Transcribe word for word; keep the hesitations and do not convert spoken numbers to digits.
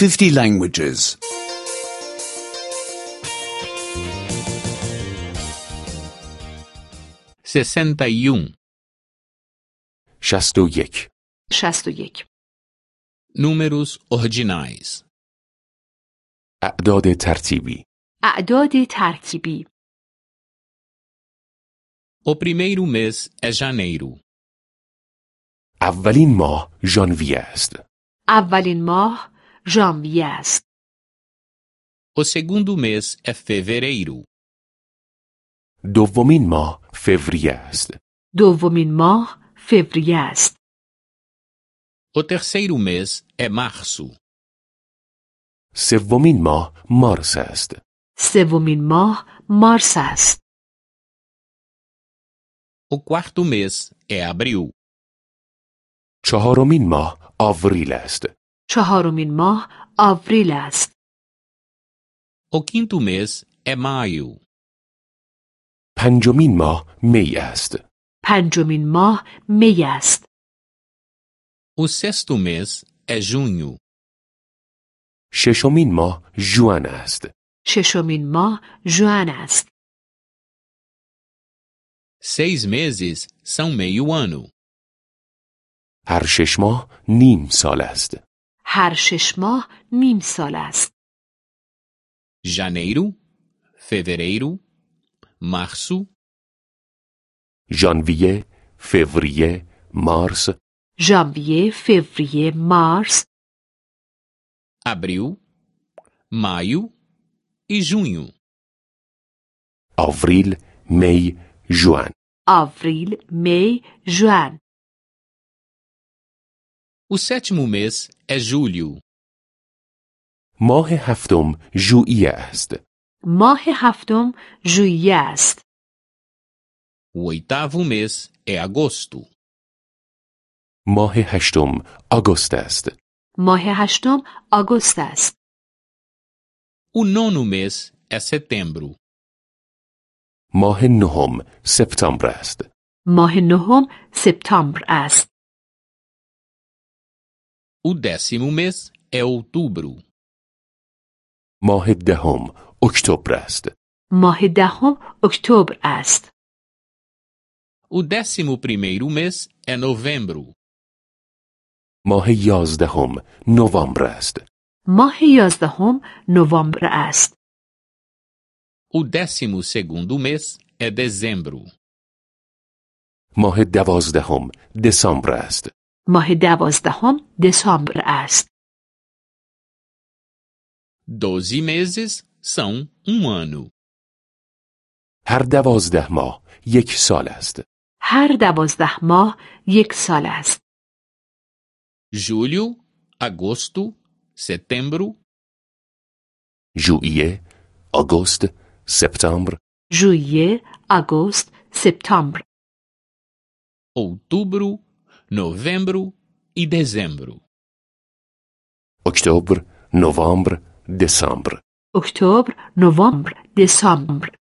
fifty languages. sessenta e um. شصت و یک. شصت و یک. Números ordinais. اعداد ترتیبی. اعداد ترتیبی. O primeiro mês é janeiro. اولین ماه ژانویه است. اولین ماه ژانویه است. O segundo mês é fevereiro. دومین ماه فوریه است. دومین ماه فوریه است. O terceiro mês é março. سومین ماه مارس است. سومین ماه مارس است. O quarto mês é abril. چهارمین ماه آوریل است. چهارمین ماه آوریل است. O quinto mês é maio. پنجمین ماه می است. پنجمین ماه می است. O sexto mês é junho. ششمین ماه ژوئن است. ششمین ماه ژوئن است. Seis meses são meio ano. هر شش ماه نیم سال است. هر شش ماه نیم سال است. Janeiro, fevereiro, março, ژانویه، فوریه، مارس، ژانویه، فوریه، مارس، abril, maio e junho. آوریل، می، ژوئن. آوریل، می، ژوئن. O sétimo mês é julho. ماه هفتم ژوئیه است. ماه هفتم ژوئیه است. O oitavo mês é agosto. ماه هشتم آگوست است. ماه هشتم آگوست است. O nono mês é setembro. ماه نهم سپتامبر است. ماه نهم سپتامبر است. O décimo mês é outubro. ماه دهم اکتبر است. ماه دهم اکتبر است. O décimo primeiro mês é novembro. ماه یازدهم نوامبر است. ماه یازدهم نوامبر است. O décimo segundo mês é dezembro. ماه دوازدهم دسامبر است. ماه دوازدهم دسامبر است. Doze meses são um ano. هر دوازده ماه یک سال است. هر دوازده ماه یک سال است. Julho, agosto, setembro, ژوئیه، آگوست، سپتامبر، ژوئیه، آگوست، سپتامبر. outubro, novembro e dezembro. اکتبر، نوامبر، دسامبر. اکتبر، نوامبر، دسامبر.